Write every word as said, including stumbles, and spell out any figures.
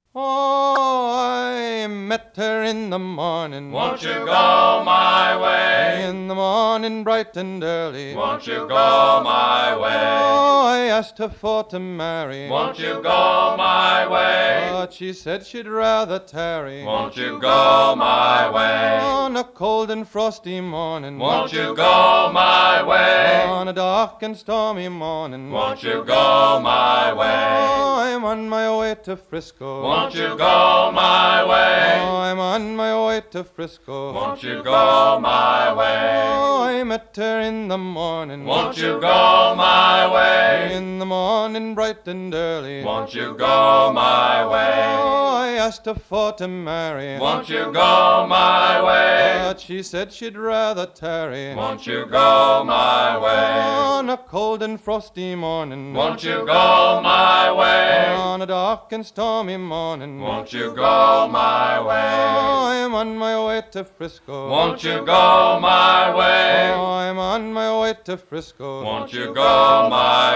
Oh, I met her in the morning. Won't you go my way? In the morning, bright and early. Won't you go my way? Oh, I asked her for to marry. Won't you go my way? But she said she'd rather tarry. Won't you go my way? On a cold and frosty morning. Won't you go my way? On a dark and stormy morning. Won't you go my way? Oh, I'm on my way to Frisco. Won't you go my way? Oh, I'm on my way to Frisco. Won't you go my way? Oh, I met her in the morning. Won't you go my way? In the morning, bright and early. Won't you go my way? Oh, I asked her for to marry. Won't you go my way? But she said she'd rather tarry. Won't you go my way? On a cold and frosty morning. Won't you go my way? On a dark and stormy morning. Won't you go my way? Oh, I'm on my way to Frisco. Won't you go my way? Oh, I'm on my way to Frisco. Won't you go my